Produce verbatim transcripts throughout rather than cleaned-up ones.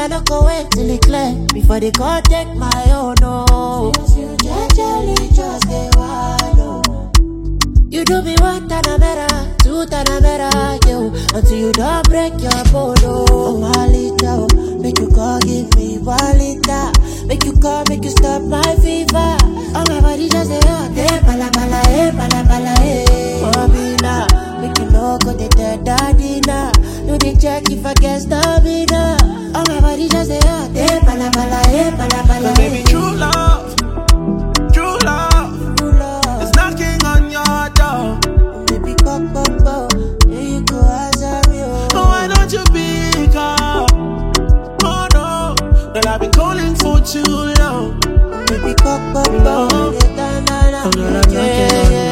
I don't go wait till it clear before they go take my own. No, you jejely just get wild. You do me one time better, two time better, yo. Until you don't break your bone. Oh, my little, make you call, give me one liter. Make you call, make you stop my fever. Oh, my body just say, oh, hey, pala pala, hey, pala pala, hey. Mobina, make you know go to the daddy now. You dey check if I get stamina. Oh, my body just say, oh, hey, pala pala, hey, pala pala, hey. Baby, true love, true love, true love is knocking on your door. Baby, pop, pop, pop, here you go, answer me, oh. Oh, why don't you pick up? Oh, no, that I've been calling for too long. Baby, pop, pop, pop, Oh, yeah, na, na, na, yeah, yeah, yeah.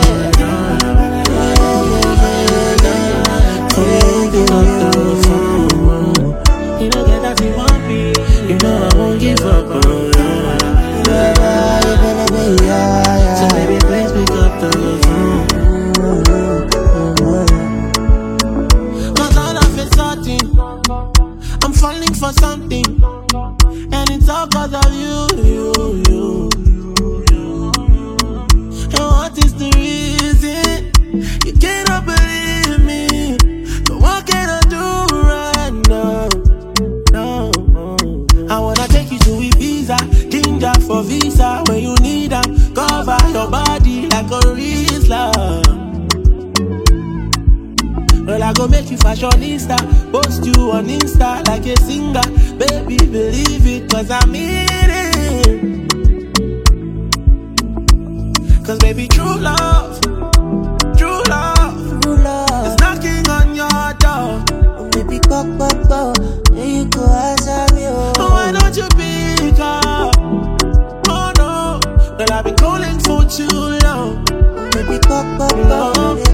You know get that you want me. You know I won't give up on you. So baby, please pick up the phone. Cause all of a sudden I'm falling for something, and it's all cause of you, you, you, you, you. And what is the reason? You cannot believe me. So what can I do right now? No, I wanna take you to Ibiza, ginger for visa. When you need them, cover your body like a Rizla. Well, I go make you fashionista, post you on Insta like a singer. Baby, believe it, cause I mean it. Cause baby, true love, true love, True love, is knocking on your door. oh, baby, pop, pop, pop, here you go, answer me, oh. Oh, why don't you pick up? Oh no, that I've been calling for too long. Baby, pop, pop, pop,